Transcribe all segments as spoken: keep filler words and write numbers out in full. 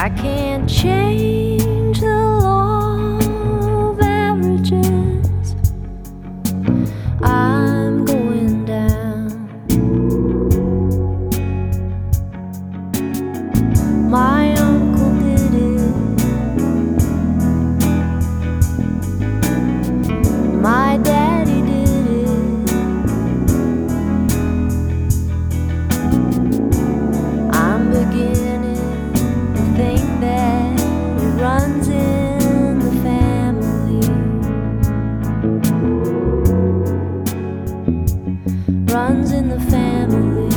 I can't change the law of averages. I'm going down. My uncle did it. My daddy did it. I'm beginning to think that it runs in the family. Runs in the family.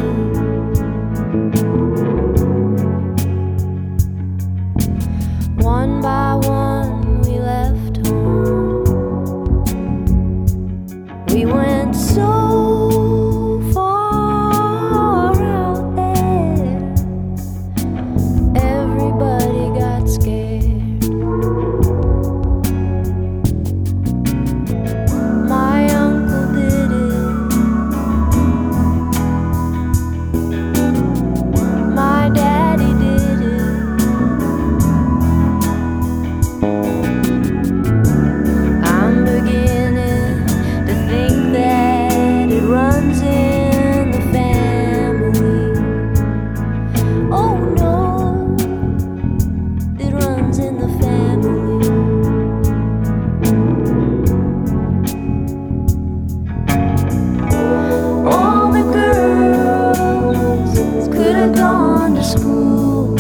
One by one we left home. We went so far out there. Everybody got scared. My uncle did it. My daddy did it. I'm beginning to think that it runs in the family. Oh no, it runs in the family. All the girls could have gone to school.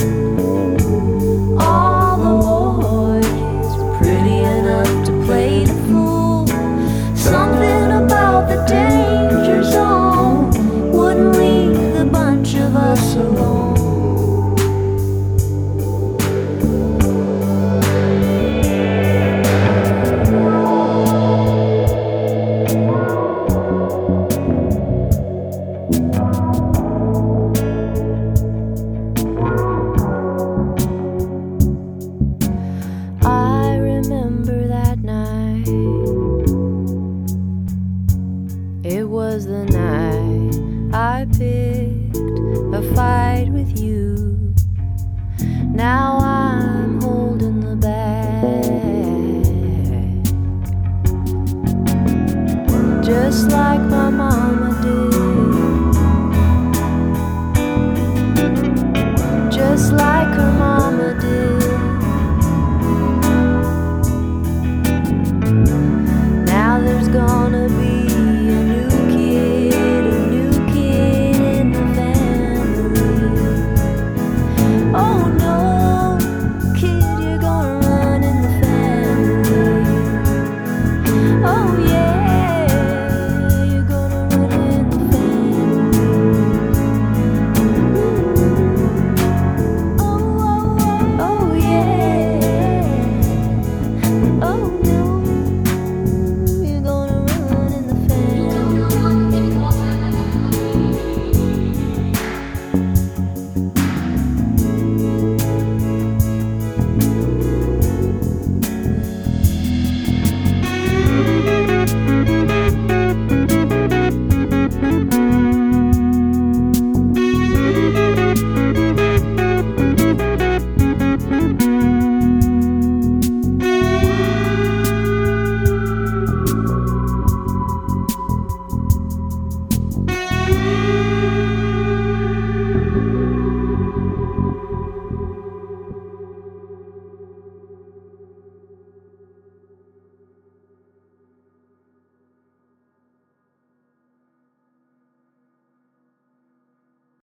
All the boys were pretty enough to play the fool. Something about the danger zone wouldn't leave the bunch of us alone. I remember that night. It was the night I picked a fight with you. Now I'm holding the bag, just like my mom.